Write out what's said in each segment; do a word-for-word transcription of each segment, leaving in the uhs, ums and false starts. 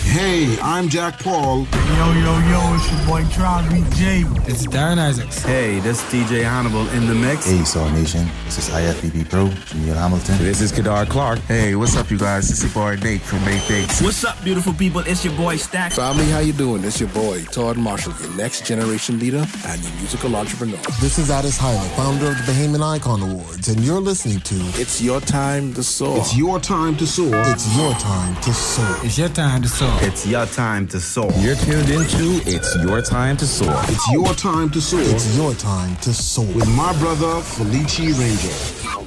Hey, I'm Jack Paul. Yo, yo, yo, it's your boy Travis J. It's Darren Isaacs. Hey, this is D J Hannibal in the mix. Hey, Saw Nation. This is I F B B Pro, Jamil Hamilton. This is Kadar Clark. Hey, what's up, you guys? It's your boy Nate from Nate Bakes. What's up, beautiful people? It's your boy Stack. Family, how you doing? It's your boy Todd Marshall, your next generation leader and your musical entrepreneur. This is Addis Hyla, founder of the Bahamian Icon Awards, and you're listening to It's Your Time to Soar. It's your time to soar. It's your time to soar. It's your time to soar. It's your time to soar. You're tuned into It's Your Time to Soar. It's your time to soar. It's your time to soar. With my brother, Felici Ranger.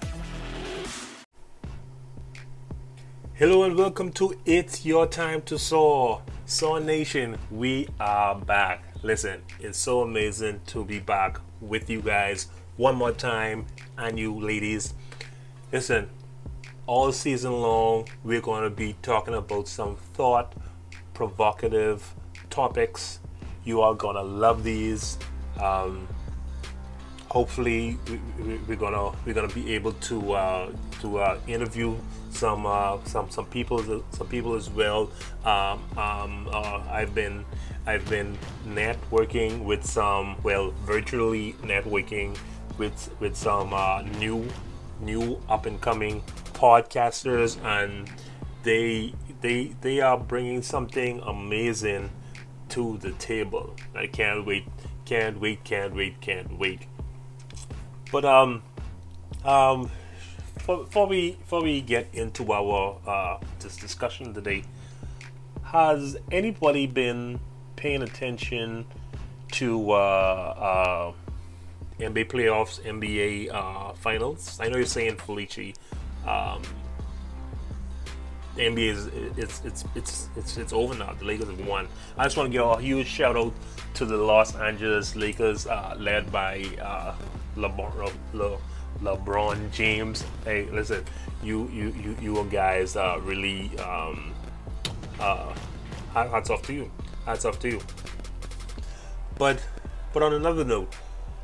Hello and welcome to It's Your Time to Soar. Soar Nation, we are back. Listen, it's so amazing to be back with you guys one more time, and you ladies. Listen, all season long, we're going to be talking about some thought provocative topics. You are gonna love these. Um, hopefully, we, we, we're gonna we're gonna be able to uh, to uh, interview some uh, some some people some people as well. Um, um, uh, I've been I've been networking with some well virtually networking with with some uh, new new up and coming podcasters, and they they they are bringing something amazing to the table. I can't wait, can't wait, can't wait, can't wait. But um um before we before we get into our uh this discussion today, has anybody been paying attention to uh uh N B A playoffs, N B A uh finals? I know you're saying Felici, um the N B A is it's it's it's it's it's over now. The Lakers have won. I just want to give a huge shout out to the Los Angeles Lakers, uh, led by uh, LeBron, Le, LeBron James. Hey, listen, you you you you guys uh, really um, uh, hats off to you. Hats off to you. But but on another note,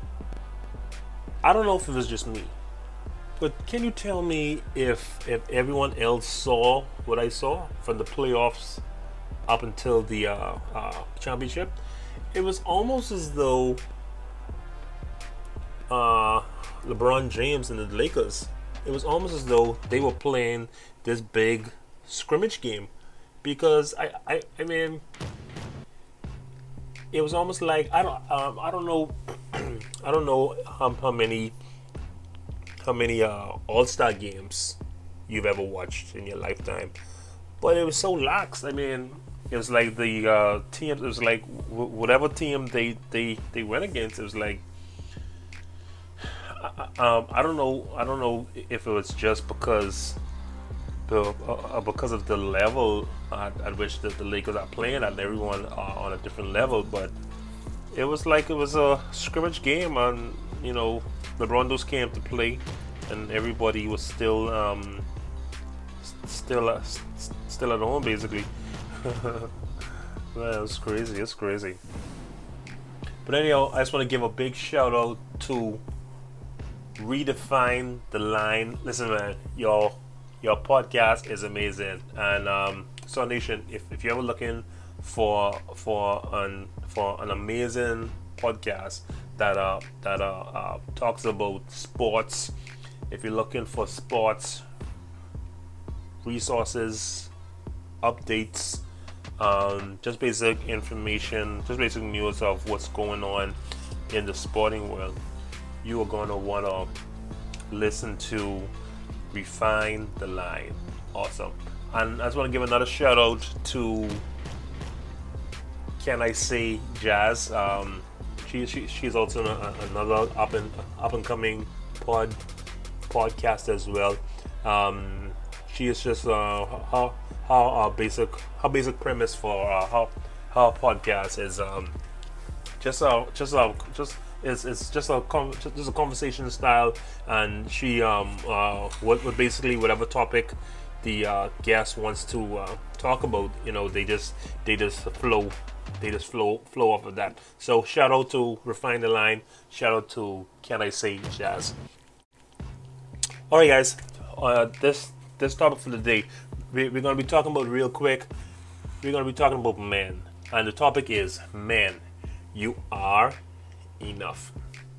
I don't know if it was just me. But can you tell me if if everyone else saw what I saw from the playoffs up until the uh, uh, championship? It was almost as though uh, LeBron James and the Lakers, it was almost as though they were playing this big scrimmage game. Because I, I, I mean, it was almost like I don't um, I don't know I don't know how, how many. how many uh, all-star games you've ever watched in your lifetime, but it was so lax. I mean, it was like the uh, team. It was like w- whatever team they, they, they went against. It was like I, um, I don't know. I don't know if it was just because the uh, because of the level at, at which the, the Lakers are playing at. Everyone are on a different level, but it was like it was a scrimmage game, and you know, LeBron just came to play, and everybody was still, um, still, uh, st- still at home, basically. Man, it's crazy. It's crazy. But anyhow, I just want to give a big shout out to Redefine the Line. Listen, man, your your podcast is amazing, and um, Soul Nation, if if you're ever looking for for an for an amazing podcast that uh that uh, uh talks about sports, if you're looking for sports resources, updates, um just basic information, just basic news of what's going on in the sporting world, you are going to want to listen to Refine the Line. Awesome. And I just want to give another shout out to Can I Say Jazz. um She, she she's also a, another up and up and coming pod podcast as well. Um, she is just uh, how how uh, basic how basic premise for uh, how how podcast is um, just a just a just it's it's just a just a conversation style, and she um uh what, what basically whatever topic the uh, guest wants to uh, talk about, you know, they just they just flow. They just flow flow off of that. So shout out to Refine the Line. Shout out to Can I Say Jazz. All right, guys. Uh, this this topic for the day, we, we're gonna be talking about real quick. we're going to be talking about men, and the topic is men. You are enough.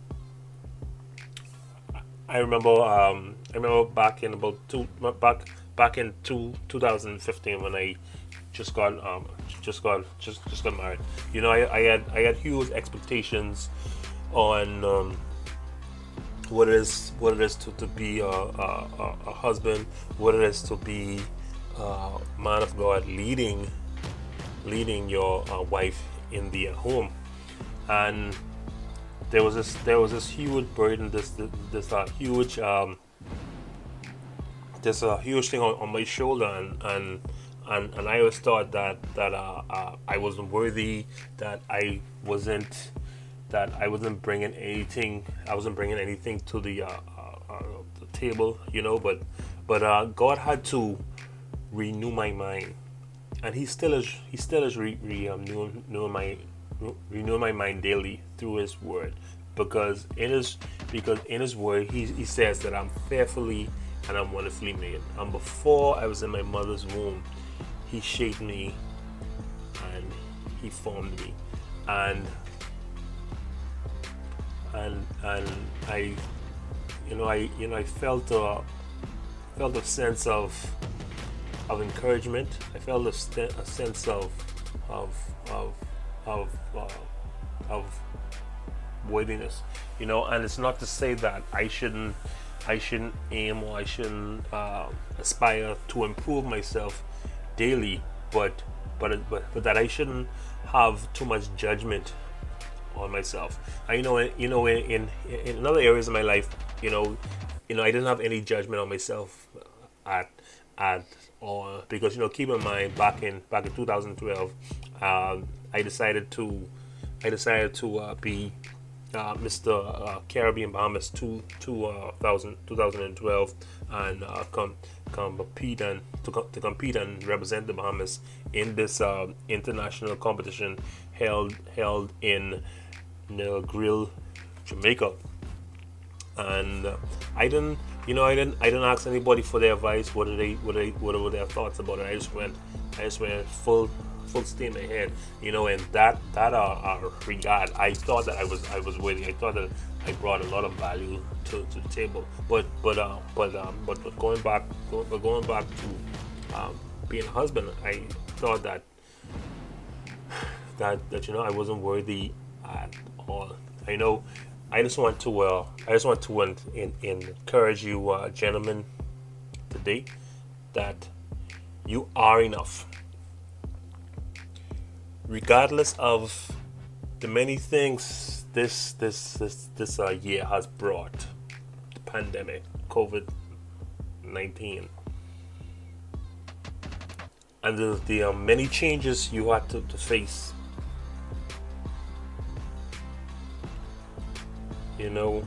I remember, um, I remember back in about two, back back in two, twenty fifteen when I just got, um, just got, just just got married. You know, I, I had I had huge expectations on um, what it is what it is to, to be a, a, a husband, what it is to be a man of God, leading leading your uh, wife in the uh, home, and there was this there was this huge burden, this this, this uh, huge um, this uh, huge thing on, on my shoulder, and and and, and I always thought that that uh, uh, I wasn't worthy, that I wasn't that I wasn't bringing anything I wasn't bringing anything to the uh, uh, uh, the table, you know. But but uh, God had to renew my mind, and He still is He still is re, re, um, renewing, renewing my renewing my mind daily through His Word, because in His because in His Word He He says that I'm fearfully and I'm wonderfully made. And before I was in my mother's womb, He shaped me and He formed me, and and and I, you know, I you know I felt a felt a sense of of encouragement. I felt a, st- a sense of of of of uh, of worthiness, you know. And it's not to say that I shouldn't I shouldn't aim or I shouldn't uh, aspire to improve myself daily, but but but but that I shouldn't have too much judgment on myself. And you know, you know, in, in in other areas of my life, you know, you know, I didn't have any judgment on myself at at all, because, you know, keep in mind, back in back in two thousand twelve, um, I decided to I decided to uh, be uh, Mister Uh, Caribbean Bahamas two, two, uh, thousand, twenty twelve, and uh, come compete and to, to compete and represent the Bahamas in this uh, international competition held held in Negril, Jamaica. And uh, I didn't, you know, I didn't, I didn't ask anybody for their advice. What did they, what they, what were their thoughts about it? I just went, I just went full, full steam ahead, you know. And that, that uh, uh, regard, I thought that I was, I was worthy. I thought that I brought a lot of value to, to the table. But, but, uh, but, um, but, but going back, go, but going back to um, being a husband, I thought that, that, that you know, I wasn't worthy at all. I know. I just want to, uh, I just want to in, in, encourage you, uh, gentlemen, today, that you are enough, regardless of the many things this this this this uh, year has brought. The pandemic, COVID nineteen, and the, the uh, many changes you had to, to face. You know,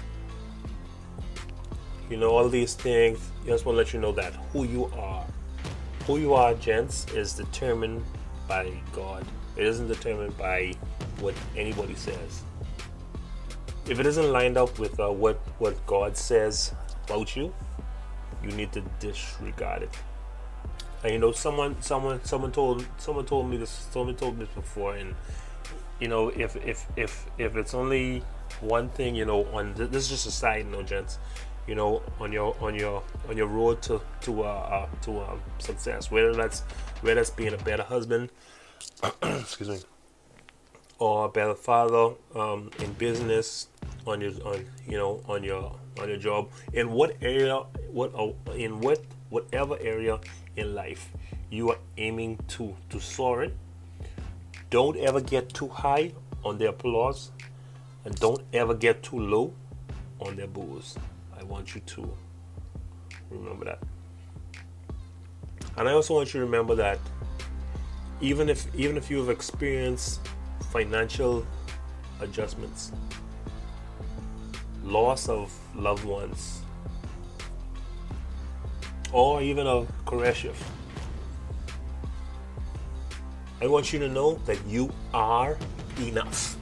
you know, all these things. I just want to let you know that who you are, who you are, gents, is determined by God. It isn't determined by what anybody says. If it isn't lined up with uh, what what God says about you, you need to disregard it. And you know, someone, someone, someone told, someone told me this. Someone told me this before, and you know, if if if if it's only one thing, you know, on this is just a side note, gents, you know, on your on your on your road to to uh, uh to um, success, whether that's whether that's being a better husband, excuse me, or a better father, um, in business, on your on you know on your on your job, in what area, what uh, in what whatever area in life you are aiming to to soar in. Don't ever get too high on their applause, and don't ever get too low on their boos. I want you to remember that. And I also want you to remember that even if even if you have experienced financial adjustments, loss of loved ones, or even a career shift, I want you to know that you are enough.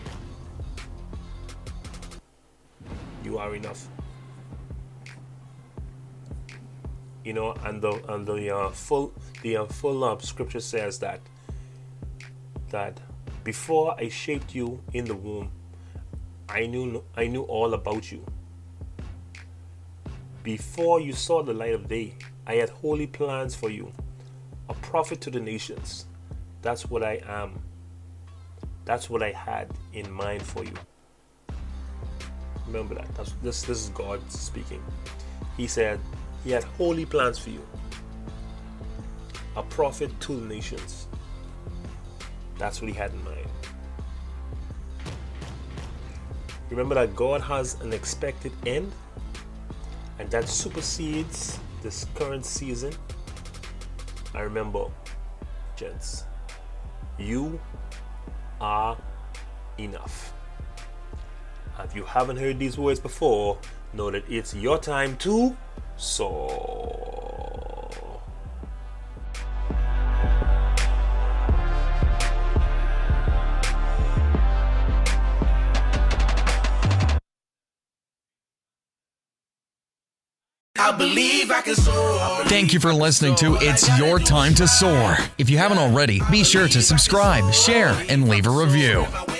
You are enough. You know, and the and the uh, full the uh, full uh, scripture says that that before I shaped you in the womb, I knew I knew all about you. Before you saw the light of day, I had holy plans for you, a prophet to the nations. That's what I am. That's what I had in mind for you. Remember that. That's, this, this is God speaking. He said he had holy plans for you, a prophet to the nations. That's what he had in mind. Remember that God has an expected end, and that supersedes this current season. I remember, gents, you are enough. If you haven't heard these words before, know that it's your time to soar. I believe I can soar. Thank you for listening to It's Your Time to Soar. If you haven't already, be sure to subscribe, share, and leave a review.